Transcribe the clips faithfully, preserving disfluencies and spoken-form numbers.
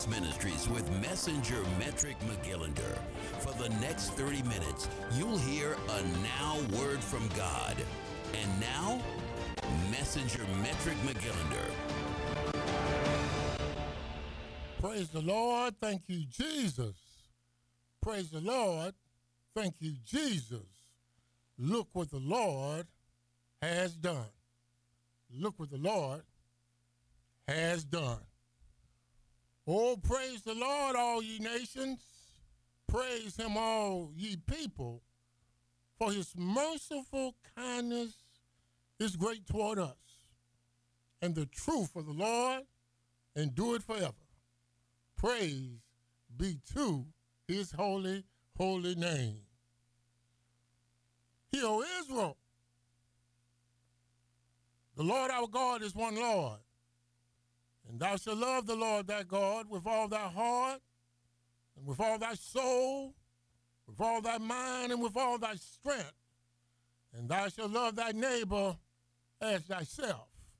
Ministries with Messenger Metric McGillinder. For the next thirty minutes, you'll hear a now word from God. And now, Messenger Metric McGillinder. Praise the Lord. Thank you, Jesus. Praise the Lord. Thank you, Jesus. Look what the Lord has done. Look what the Lord has done. Oh, praise the Lord, all ye nations. Praise him, all ye people, for his merciful kindness is great toward us. And the truth of the Lord endureth forever. Praise be to his holy, holy name. Hear, O Israel, the Lord our God is one Lord. And thou shalt love the Lord thy God with all thy heart, and with all thy soul, with all thy mind, and with all thy strength. And thou shalt love thy neighbor as thyself.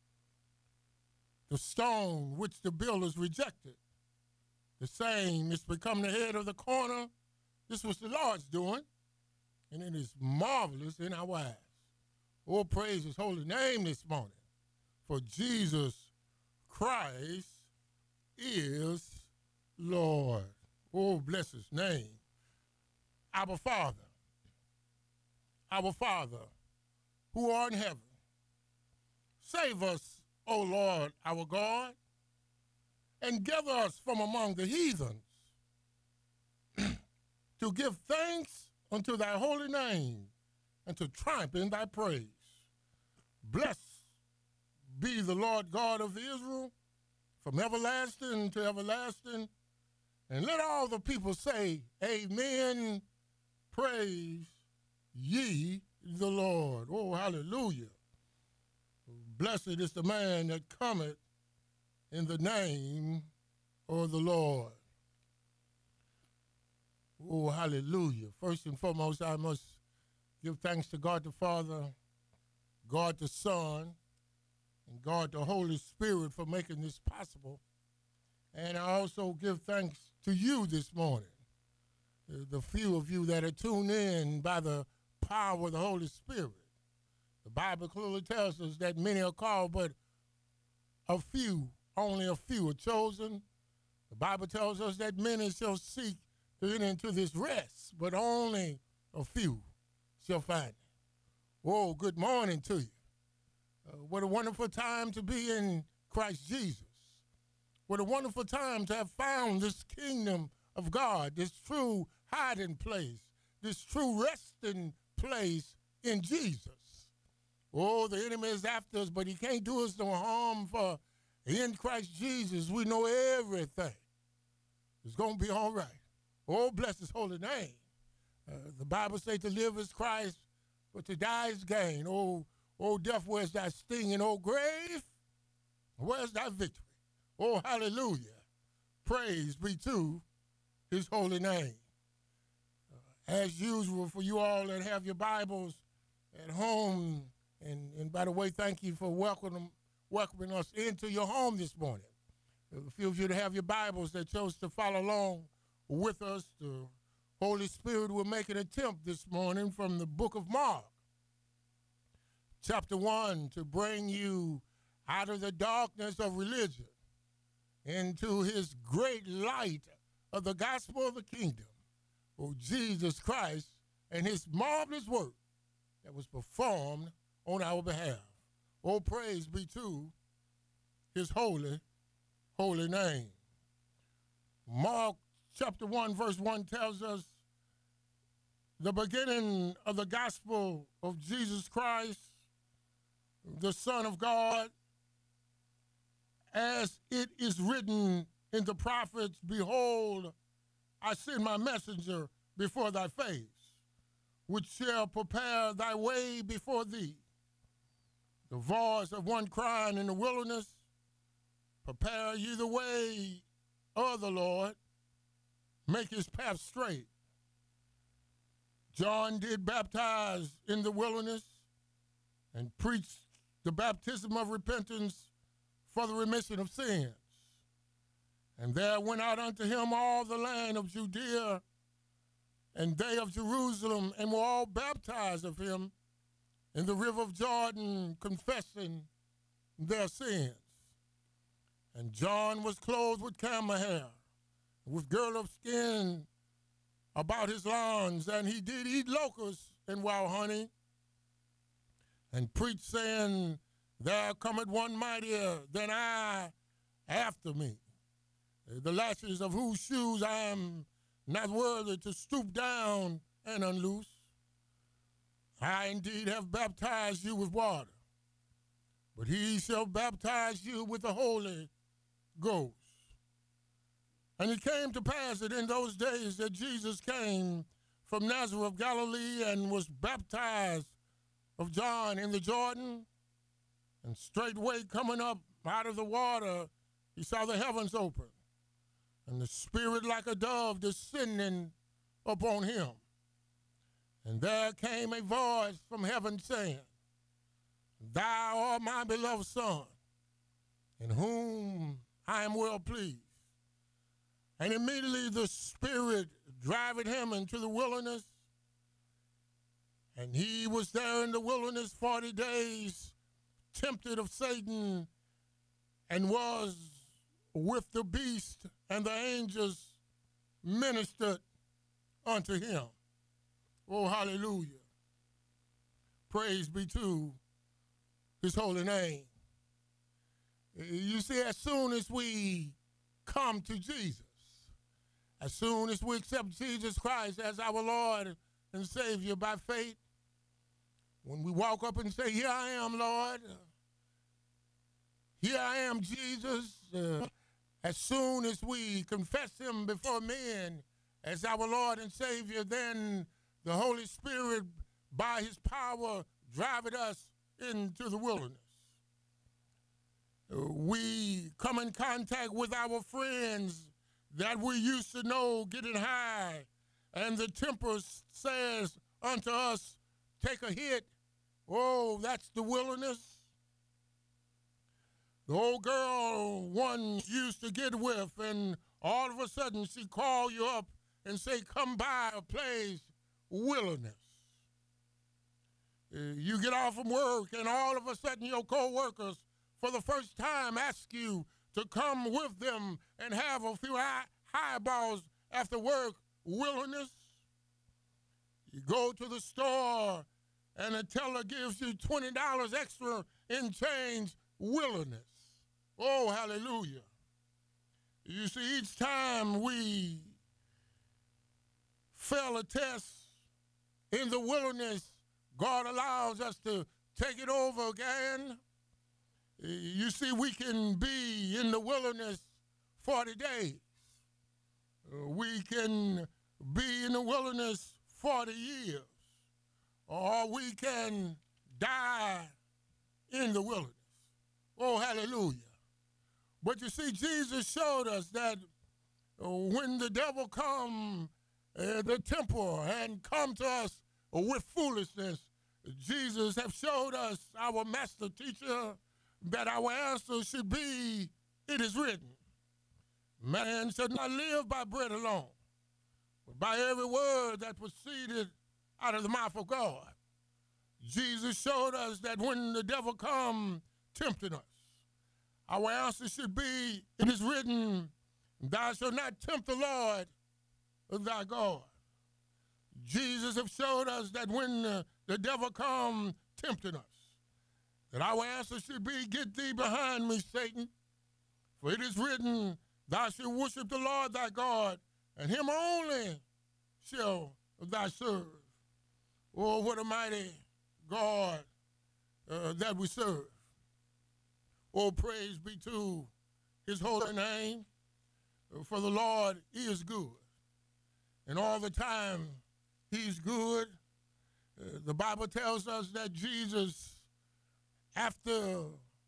The stone which the builders rejected, the same is become the head of the corner. This was the Lord's doing, and it is marvelous in our eyes. Oh, praise his holy name this morning, for Jesus Christ is Lord. Oh, bless his name. Our Father, our Father, who art in heaven, save us, O Lord, our God, and gather us from among the heathens to give thanks unto thy holy name and to triumph in thy praise. Blessed be the Lord God of Israel from everlasting to everlasting. And let all the people say, amen, praise ye the Lord. Oh, hallelujah. Blessed is the man that cometh in the name of the Lord. Oh, hallelujah. First and foremost, I must give thanks to God the Father, God the Son, and God the Holy Spirit for making this possible. And I also give thanks to you this morning, the few of you that are tuned in by the power of the Holy Spirit. The Bible clearly tells us that many are called, but a few, only a few are chosen. The Bible tells us that many shall seek to enter into this rest, but only a few shall find it. Oh, good morning to you. Uh, what a wonderful time to be in Christ Jesus. What a wonderful time to have found this kingdom of God, this true hiding place, this true resting place in Jesus. Oh, the enemy is after us, but he can't do us no harm, for in Christ Jesus we know everything is going to be all right. Oh, bless his holy name. Uh, the Bible says to live is Christ, but to die is gain. Oh, oh, death, where's thy sting? And oh, grave, where's thy victory? Oh, hallelujah. Praise be to his holy name. Uh, as usual, for you all that have your Bibles at home, and, and by the way, thank you for welcoming, welcoming us into your home this morning. A few of you that have your Bibles that chose to follow along with us, the Holy Spirit will make an attempt this morning from the book of Mark, chapter one, to bring you out of the darkness of religion into his great light of the gospel of the kingdom of Jesus Christ and his marvelous work that was performed on our behalf. Oh, praise be to his holy, holy name. Mark chapter one, verse one tells us the beginning of the gospel of Jesus Christ, the Son of God, as it is written in the prophets, behold, I send my messenger before thy face, which shall prepare thy way before thee. The voice of one crying in the wilderness, prepare ye the way of the Lord, make his path straight. John did baptize in the wilderness and preached the baptism of repentance for the remission of sins. And there went out unto him all the land of Judea, and they of Jerusalem, and were all baptized of him in the river of Jordan, confessing their sins. And John was clothed with camel hair, with girdle of skin about his loins, and he did eat locusts and wild honey, and preached, saying, There cometh one mightier than I after me, the latches of whose shoes I am not worthy to stoop down and unloose. I indeed have baptized you with water, but he shall baptize you with the Holy Ghost. And it came to pass that in those days that Jesus came from Nazareth of Galilee and was baptized of John in the Jordan, and straightway coming up out of the water, he saw the heavens open, and the Spirit like a dove descending upon him. And there came a voice from heaven saying, Thou art my beloved Son, in whom I am well pleased. And immediately the Spirit driveth him into the wilderness, and he was there in the wilderness forty days, tempted of Satan, and was with the beast, and the angels ministered unto him. Oh, hallelujah. Praise be to his holy name. You see, as soon as we come to Jesus, as soon as we accept Jesus Christ as our Lord and Savior by faith, when we walk up and say, Here I am, Lord, here I am, Jesus, uh, as soon as we confess him before men as our Lord and Savior, then the Holy Spirit, by his power, driveth us into the wilderness. Uh, we come in contact with our friends that we used to know getting high, and the temper says unto us, Take a hit. Oh, that's the wilderness. The old girl one used to get with, and all of a sudden she call you up and say, Come by a place, wilderness. Uh, you get off from work, and all of a sudden your co-workers for the first time ask you to come with them and have a few high, highballs after work, wilderness. You go to the store, and the teller gives you twenty dollars extra in change, wilderness. Oh, hallelujah. You see, each time we fail a test in the wilderness, God allows us to take it over again. You see, we can be in the wilderness forty days. We can be in the wilderness forty years. Or we can die in the wilderness. Oh, hallelujah. But you see, Jesus showed us that when the devil come, uh, the temple, and come to us with foolishness, Jesus have showed us, our master teacher, that our answer should be, it is written, man should not live by bread alone, but by every word that proceeded out of the mouth of God. Jesus showed us that when the devil come tempting us, our answer should be, it is written, thou shalt not tempt the Lord thy God. Jesus have showed us that when the, the devil come tempting us, that our answer should be, get thee behind me, Satan. For it is written, thou shalt worship the Lord thy God, and him only shall thou serve. Oh, what a mighty God uh, that we serve. Oh, praise be to his holy name, for the Lord is good. And all the time he's good. Uh, the Bible tells us that Jesus, after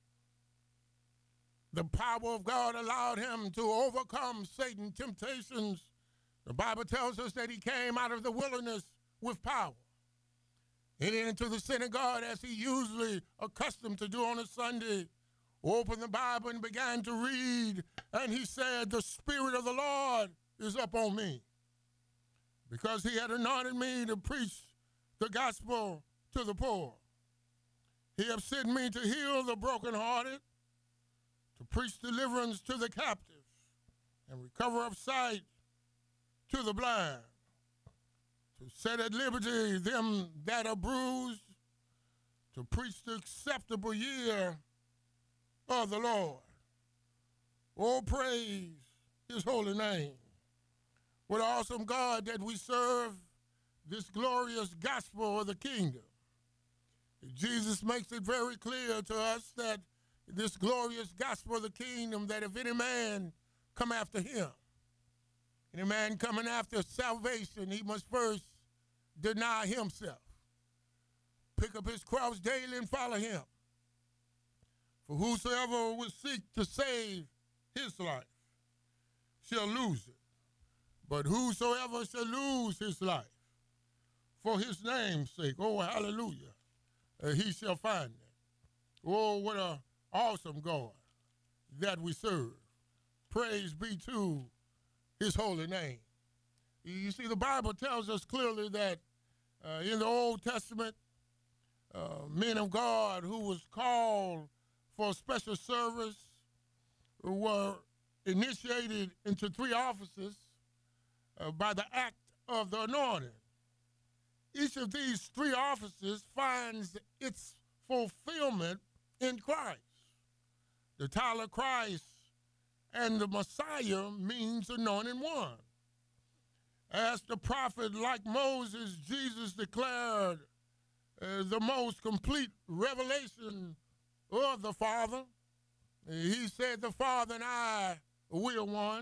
the power of God allowed him to overcome Satan's temptations, the Bible tells us that he came out of the wilderness with power. And into the synagogue, as he usually accustomed to do on a Sunday, opened the Bible and began to read, and he said, the Spirit of the Lord is upon me, because he had anointed me to preach the gospel to the poor. He hath sent me to heal the brokenhearted, to preach deliverance to the captives, and recover of sight to the blind, to set at liberty them that are bruised, to preach the acceptable year of the Lord. Oh, praise his holy name. What an awesome God that we serve, this glorious gospel of the kingdom. Jesus makes it very clear to us that this glorious gospel of the kingdom, that if any man come after him, any man coming after salvation, he must first deny himself, pick up his cross daily and follow him. For whosoever will seek to save his life shall lose it. But whosoever shall lose his life for his name's sake, oh, hallelujah, uh, he shall find it. Oh, what an awesome God that we serve. Praise be to his holy name. You see, the Bible tells us clearly that uh, in the Old Testament, uh, men of God who was called for special service were initiated into three offices uh, by the act of the anointing. Each of these three offices finds its fulfillment in Christ. The title of Christ and the Messiah means anointed one. As the prophet, like Moses, Jesus declared uh, the most complete revelation of the Father. He said, the Father and I will one.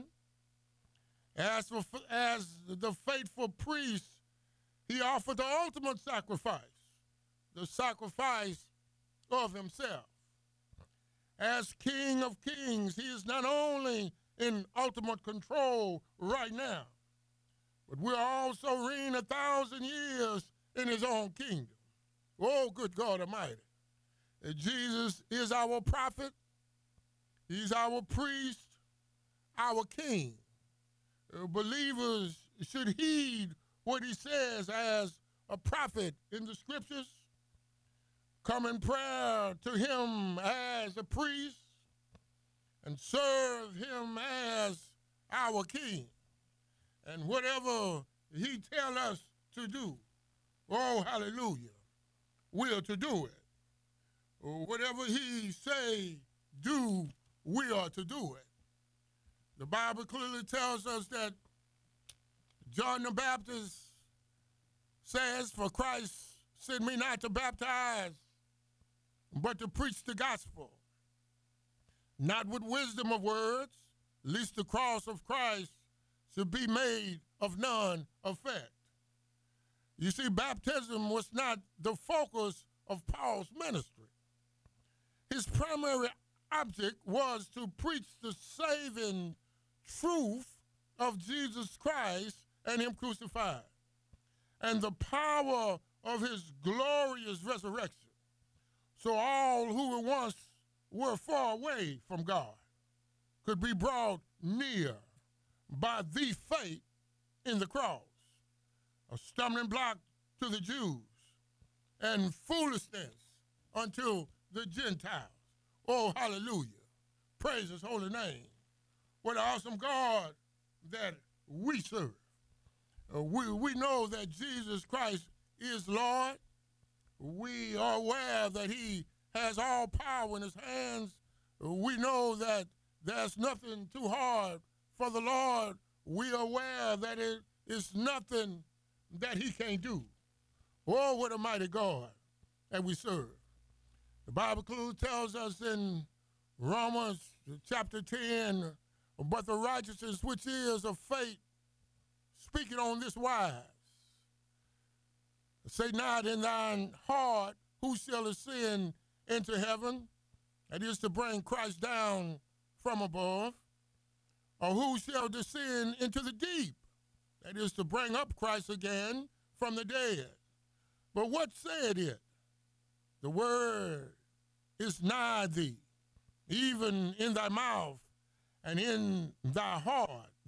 As, for, as the faithful priest, he offered the ultimate sacrifice, the sacrifice of himself. As King of Kings, he is not only in ultimate control right now, but we're also reign a thousand years in his own kingdom. Oh, good God Almighty. Jesus is our prophet. He's our priest, our king. Uh, believers should heed what he says as a prophet in the scriptures. Come in prayer to him as a priest and serve him as our king. And whatever he tell us to do, oh, hallelujah, we're to do it. Whatever he say, do, we are to do it. The Bible clearly tells us that John the Baptist says, for Christ sent me not to baptize, but to preach the gospel, not with wisdom of words, lest the cross of Christ should be made of none effect. You see, baptism was not the focus of Paul's ministry. His primary object was to preach the saving truth of Jesus Christ and him crucified, and the power of his glorious resurrection, so all who once were far away from God could be brought near by the faith in the cross, a stumbling block to the Jews and foolishness unto the Gentiles. Oh, hallelujah. Praise his holy name. What an awesome God that we serve. Uh, we, we know that Jesus Christ is Lord. We are aware that he has all power in his hands. We know that there's nothing too hard for the Lord. We are aware that it is nothing that he can't do. Oh, what a mighty God that we serve. The Bible clearly tells us in Romans chapter ten, but the righteousness which is of faith, speaking on this wise, say not in thine heart, who shall ascend into heaven? That is to bring Christ down from above. Or who shall descend into the deep? That is to bring up Christ again from the dead. But what said it? The word is nigh thee, even in thy mouth and in thy heart,